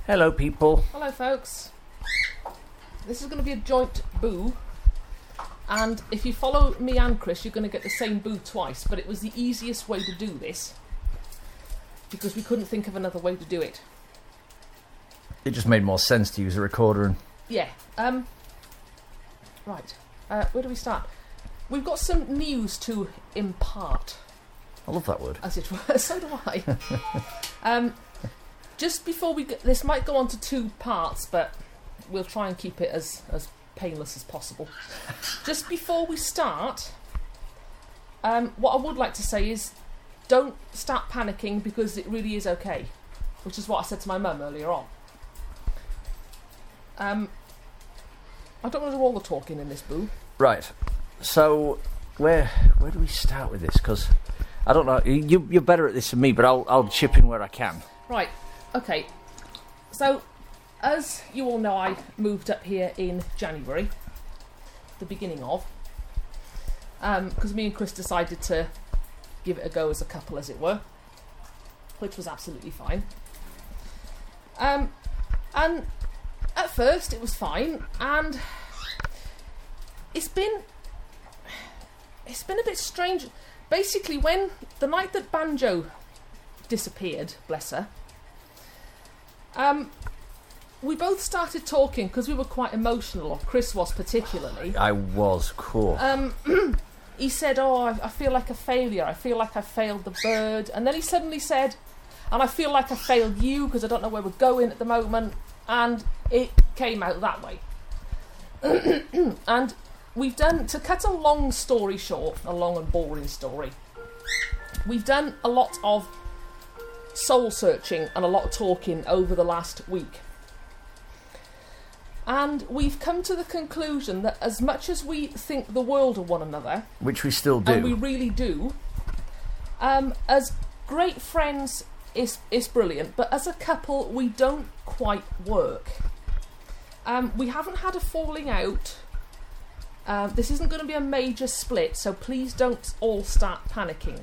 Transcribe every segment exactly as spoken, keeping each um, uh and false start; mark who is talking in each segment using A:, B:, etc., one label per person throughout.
A: Hello, people.
B: Hello, folks. This is going to be a joint boo. And if you follow me and Chris, you're going to get the same boo twice. But it was the easiest way to do this, because we couldn't think of another way to do it.
A: It just made more sense to use a recorder and...
B: Yeah. Um. Right. Uh, where do we start? We've got some news to impart.
A: I love that word.
B: As it were. So do I. um... Just before we get, this might go on to two parts, but we'll try and keep it as, as painless as possible. Just before we start, um, what I would like to say is don't start panicking, because it really is okay, which is what I said to my mum earlier on. Um, I don't want to do all the talking in this, boo.
A: Right. So, where where do we start with this? Because, I don't know, you, you're better at this than me, but I'll, I'll chip in where I can. Right.
B: Okay, so as you all know, I moved up here in January, the beginning of, because um, me and Chris decided to give it a go as a couple, as it were, which was absolutely fine. Um, and at first it was fine, and it's been it's been a bit strange. Basically, when the night that Banjo disappeared, bless her. Um, we both started talking because we were quite emotional, or Chris was particularly.
A: I was, cool.
B: Um, he said, oh, I, I feel like a failure. I feel like I failed the bird. And then he suddenly said, and I feel like I failed you because I don't know where we're going at the moment. And it came out that way. And we've done, to cut a long story short, a long and boring story, we've done a lot of soul searching and a lot of talking over the last week, and we've come to the conclusion that as much as we think the world of one another,
A: which we still do,
B: and we really do, um, as great friends is is brilliant, but as a couple we don't quite work. Um, we haven't had a falling out. Um, this isn't going to be a major split, so please don't all start panicking.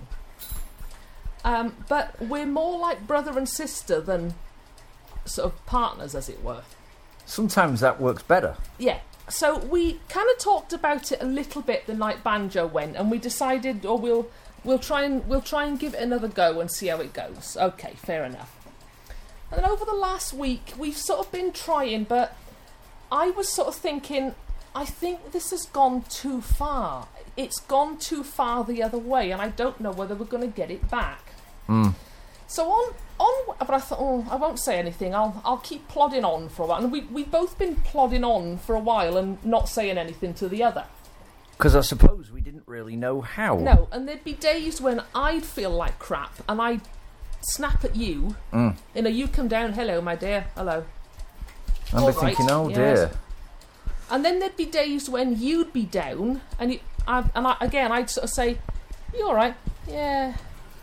B: Um, but we're more like brother and sister than sort of partners, as it were.
A: Sometimes that works better.
B: Yeah. So we kind of talked about it a little bit the night Banjo went, and we decided, or oh, we'll we'll try and we'll try and give it another go and see how it goes. Okay, fair enough. And then over the last week, we've sort of been trying, but I was sort of thinking, I think this has gone too far. It's gone too far the other way, and I don't know whether we're going to get it back.
A: Mm.
B: So on, on, but I thought, oh, I won't say anything. I'll, I'll keep plodding on for a while. And we, we've both been plodding on for a while and not saying anything to the other.
A: Because I suppose we didn't really know how.
B: No, and there'd be days when I'd feel like crap, and I'd snap at you.
A: Mm.
B: You know, you come down, hello, my dear, hello.
A: I'd be thinking, oh
B: yes.
A: dear.
B: And then there'd be days when you'd be down, and you, I, and I, again, I'd sort of say, you all right? Yeah.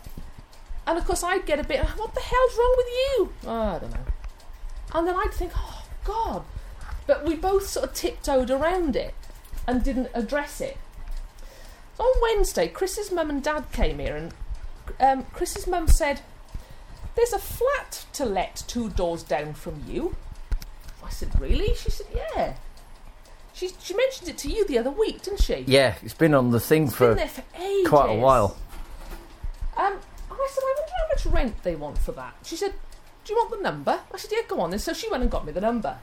B: And of course I'd get a bit, what the hell's wrong with you? Oh, I don't know. And then I'd think, oh, God. But we both sort of tiptoed around it and didn't address it. So on Wednesday, Chris's mum and dad came here, and um, Chris's mum said, there's a flat to let two doors down from you. I said, really? She said, yeah. She, she mentioned it to you the other week, didn't she?
A: Yeah, it's been on the thing
B: it's
A: for,
B: been there for ages.
A: Quite a while.
B: Um, I said, I wonder how much rent they want for that. She said, do you want the number? I said, yeah, go on then. So she went and got me the number.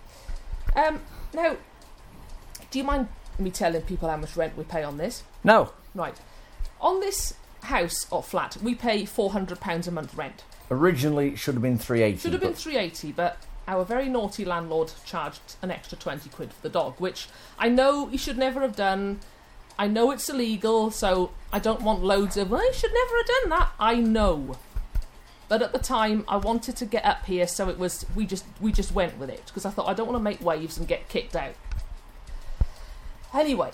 B: Um, now, do you mind me telling people how much rent we pay on this?
A: No.
B: Right. On this house or flat, we pay four hundred pounds a month rent.
A: Originally, it should have been three eighty.
B: Should have been three eighty, but our very naughty landlord charged an extra twenty quid for the dog, which I know he should never have done. I know it's illegal, so I don't want loads of, well, he should never have done that. I know. But at the time, I wanted to get up here, so it was, we just we just went with it, because I thought, I don't want to make waves and get kicked out. Anyway,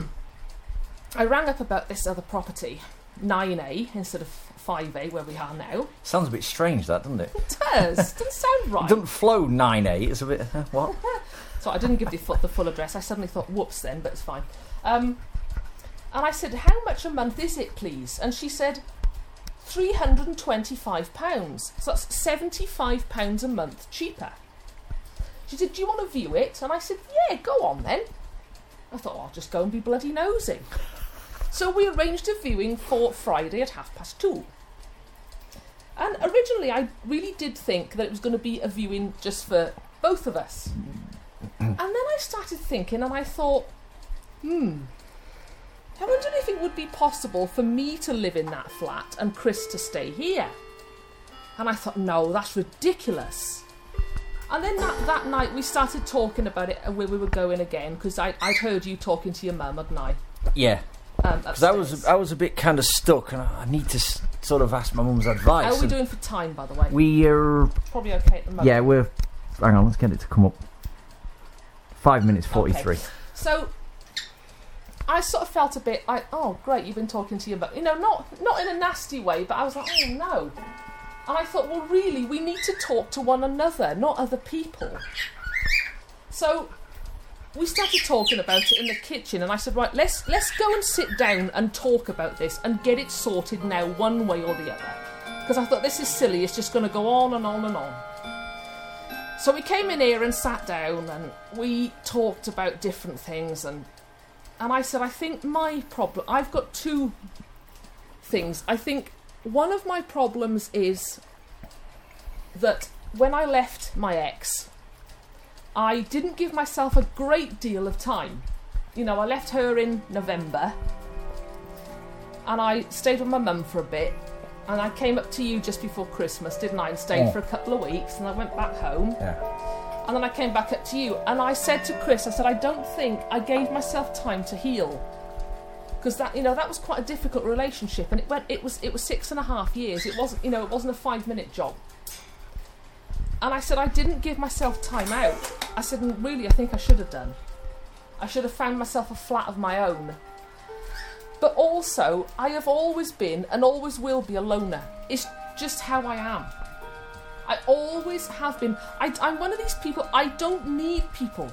B: I rang up about this other property, nine A instead of five A, where we are now.
A: Sounds a bit strange, that, doesn't it?
B: It does. Doesn't sound right.
A: It doesn't flow nine A. It's a bit, uh, what?
B: So I didn't give the full, the full address. I suddenly thought, whoops then, but it's fine. Um, and I said, how much a month is it, please? And she said, three hundred and twenty-five pounds. So that's seventy-five pounds a month cheaper. She said, do you want to view it? And I said, yeah, go on then. I thought, well, I'll just go and be bloody nosy. So we arranged a viewing for Friday at half past two. And originally I really did think that it was going to be a viewing just for both of us. And then I started thinking and I thought, hmm, I wonder if it would be possible for me to live in that flat and Chris to stay here. And I thought, no, that's ridiculous. And then that, that night we started talking about it and where we were going again, because I'd heard you talking to your mum, hadn't I?
A: Yeah. Because um, I was I was a bit kind of stuck, and I need to s- sort of ask my mum's advice.
B: How are we doing for time, by the way?
A: We are...
B: Probably okay at the moment.
A: Yeah, we're... Hang on, let's get it to come up. Five minutes forty-three.
B: Okay. So, I sort of felt a bit like, oh, great, you've been talking to your mum. You know, not, not in a nasty way, but I was like, oh, no. And I thought, well, really, we need to talk to one another, not other people. So... we started talking about it in the kitchen, and I said, right, let's let's go and sit down and talk about this and get it sorted now one way or the other. Because I thought, this is silly, it's just going to go on and on and on. So we came in here and sat down and we talked about different things, and and I said, I think my problem, I've got two things. I think one of my problems is that when I left my ex, I didn't give myself a great deal of time. You know, I left her in November and I stayed with my mum for a bit, and I came up to you just before Christmas, didn't I, and stayed yeah. for a couple of weeks, and I went back home.
A: Yeah.
B: And then I came back up to you, and I said to Chris, I said, I don't think I gave myself time to heal. Because that, you know, that was quite a difficult relationship, and it went, it was, it was six and a half years. It wasn't, you know, it wasn't a five-minute job. And I said, I didn't give myself time out. I said, and really, I think I should have done. I should have found myself a flat of my own. But also, I have always been, and always will be, a loner. It's just how I am. I always have been. I, I'm one of these people, I don't need people.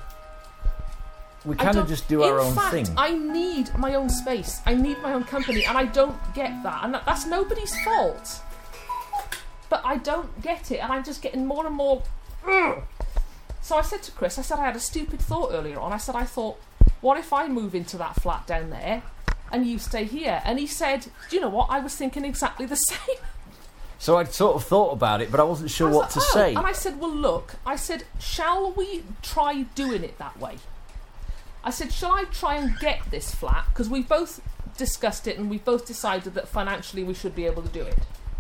A: We kind of just do our own
B: fact,
A: thing.
B: I need my own space. I need my own company, and I don't get that. And that, that's nobody's fault. But I don't get it, and I'm just getting more and more... Ugh. So I said to Chris, I said I had a stupid thought earlier on. I said, I thought, what if I move into that flat down there and you stay here? And he said, do you know what? I was thinking exactly the same.
A: So I'd sort of thought about it, but I wasn't sure
B: I was
A: what
B: like,
A: to
B: oh.
A: say.
B: And I said, well, look, I said, shall we try doing it that way? I said, shall I try and get this flat? Because we've both discussed it and we've both decided that financially we should be able to do it.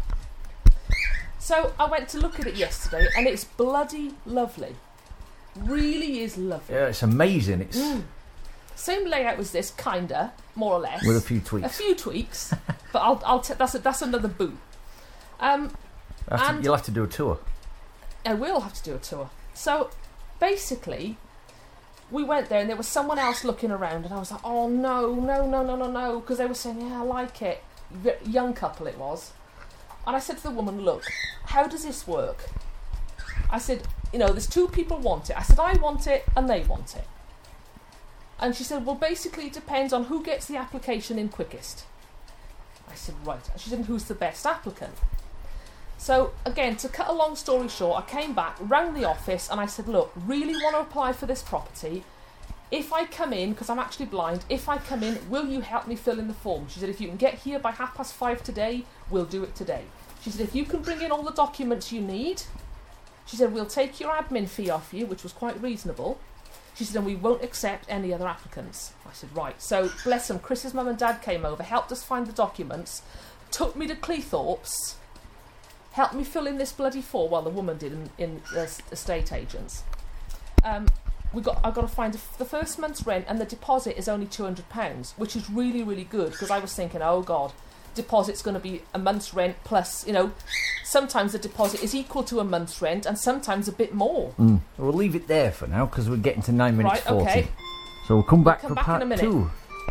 B: So I went to look at it yesterday, and it's bloody lovely. Really is lovely.
A: Yeah, it's amazing. It's
B: mm. Same layout as this, kinda, more or less.
A: With a few tweaks.
B: A few tweaks, but I'll, I'll t- that's a, that's another boo. Um,
A: to, you'll have to do a tour.
B: I will have to do a tour. So, basically, we went there, and there was someone else looking around, and I was like, oh no, no, no, no, no, no, because they were saying, yeah, I like it. V- young couple it was. And I said to the woman, look, how does this work? I said, you know, there's two people want it. I said, I want it and they want it. And she said, well, basically it depends on who gets the application in quickest. I said, right. And she said, who's the best applicant? So, again, to cut a long story short, I came back, rang the office, and I said, look, really want to apply for this property. If I come in, because I'm actually blind, if I come in, will you help me fill in the form? She said, if you can get here by half past five today, we'll do it today. She said, if you can bring in all the documents you need, she said, we'll take your admin fee off you, which was quite reasonable. She said, and we won't accept any other applicants. I said, right. So, bless them, Chris's mum and dad came over, helped us find the documents, took me to Cleethorpes, helped me fill in this bloody form, well, the woman did in, in uh, estate agents. Um... We got. I got to find a, the first month's rent, and the deposit is only two hundred pounds, which is really, really good. Because I was thinking, oh god, deposit's going to be a month's rent plus. You know, sometimes the deposit is equal to a month's rent, and sometimes a bit more.
A: Mm. We'll leave it there for now because we're getting to nine minutes
B: right,
A: forty.
B: Okay.
A: So we'll come back
B: we'll come
A: for
B: back
A: part
B: in a minute.
A: two.